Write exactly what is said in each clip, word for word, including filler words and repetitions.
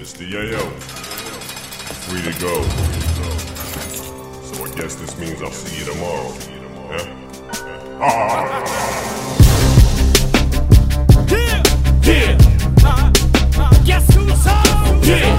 Mister Yayo, free to go. So I guess this means I'll see you tomorrow. Yeah? Ah. Yeah, yeah. Uh, uh, guess who's home? Yeah.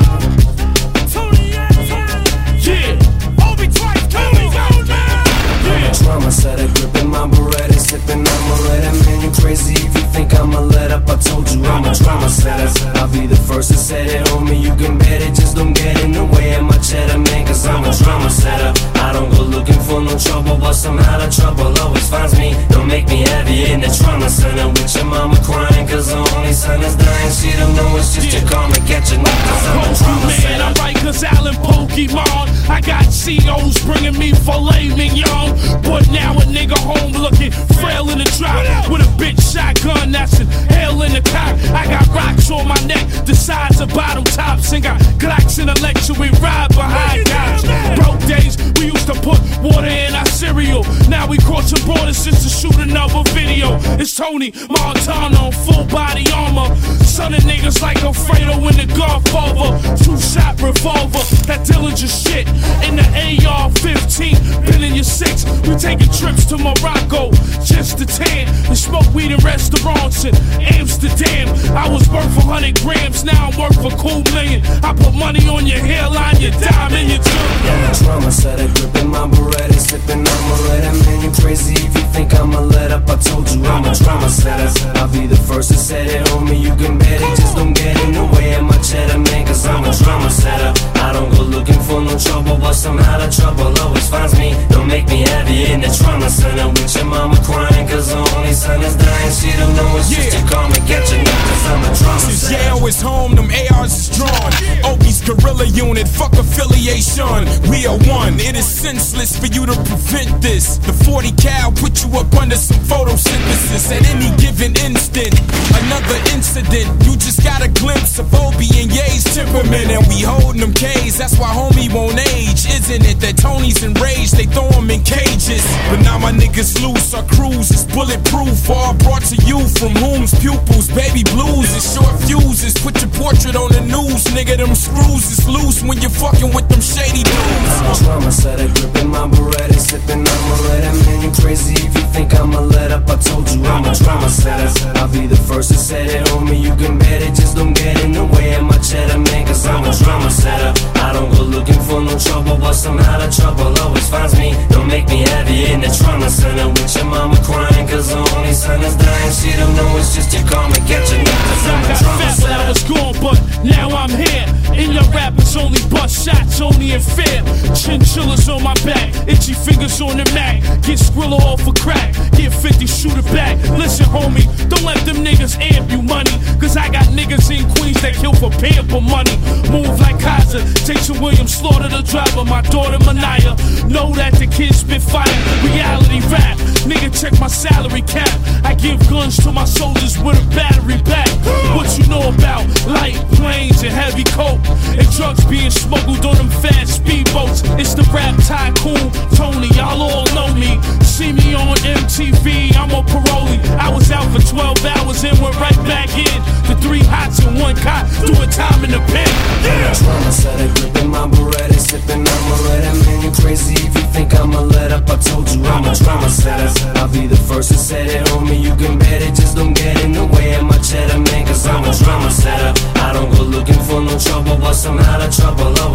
Tony, yeah. Yeah. Obi twice, Tony, go now. Yeah. Drama setter, gripping my Beretta, sipping on Moretta. Man, you crazy if you think I'ma let up. I told you I'm a drama setter. I'll be the first to set it, homie. You can bet it, just don't get in the way of my cheddar, man. Cause I'm a drama setter. I don't go looking for no trouble, but somehow the trouble always finds me. Don't make me heavy in the trauma center with your mama crying cause her only son is dying. She don't know it's just your karma catching up cause I'm a drama setter. I write cause Alan Pokemon. I got C Os bringing me filet mignon. But now a nigga home looking frail in the drop with a bitch shotgun that's an hell in the cock. I got rocks on my neck the size of bottom tops and got Glocks in the lecture we ride behind cops. Broke days we used to put water in our cereal. Now we crossing borders just to shoot another video. It's Tony Montana on full body armor. Son of niggas like Alfredo in the Godfather. Two shot revolver, that Dillinger shit in the A R fifteen. Been in your six, we taking trips to Morocco just to tan and smoke weed in restaurants in Amsterdam. I was worth a hundred grams, now I'm worth a cool million. I put money on your hairline, your dime, and your jewelry. I'm a drama setter, gripping my Beretta, sipping on Moretta. Man, you crazy if you think I'ma let up. I told you I'm a drama setter. I'll be the first to set it, homie. You can bet it, just don't get in the way of my cheddar, man. Cause I'm a drama setter. I don't go looking for no trouble, but somehow the trouble always finds me. Don't make me heavy in the trauma center with your mama crying cause her only son is dying. She don't know it's just your karma catching up cause I'm a drama Since setter. Yale is home, them A Rs is drawn. Obi's guerrilla unit, fuck affiliation. We are one, it is senseless for you to prevent this. The forty cal put you up under some photosynthesis. At any given instant, another incident. You just got a glimpse of Obi and Ye's temperament. And we holding them K's, that's why homie won't age. Isn't it that Tony's enraged, they throw him in cages. But now my niggas loose, our cruise is bulletproof. All brought to you from whom's pupils, baby blues and short fuses. Put your portrait on the news, nigga, them screws is loose when you're fucking with them shady dudes. I'm a drama setter, gripping my Beretta, sipping on Moretta. Man, you crazy if you think I'ma let up. I told you I'm a drama setter. I'll be the first to set it, homie. You can bet it, just don't get in the way of my cheddar, man. Cause I'm a drama setter. I don't go looking for no trouble, but somehow the trouble always finds me. Don't make me heavy in the trauma center with your mama crying cause her only son is dying. She don't know it's just your karma catching up cause I'm a drama I setter. was gone, but now I'm here. In your rap, it's only bust shots, only in fear. Chinchillas on my back, itchy fingers on the Mac. Get Skrilla off a crack, get fifty, shoot it back. Listen, homie, don't let them niggas amp you money. Cause I got niggas in Queens that kill for pamper money. Move like Kaiser, Jason Williams, slaughter the driver. My daughter Manaya, know that the kids spit fire. Reality rap, nigga, check my salary cap. I give guns to my soldiers with a battery back. What you know about light planes and heavy coke and drugs being smuggled on them fast speedboats? It's the rap tycoon Tony, y'all all know me. See me on M T V, I'm a parolee. I was out for twelve hours and went right back in. The three hots and one cot, doing time in the pen. I'm a drama setter, gripping my Beretta, sipping on Moretta. Man, you crazy if you think I'ma let up. I told you I'm a drama setter. I'll be the first to set it, homie. You can bet it, just don't get in the way of my cheddar, man. Cause I'm a drama setter. I don't go looking for no trouble, but somehow the trouble always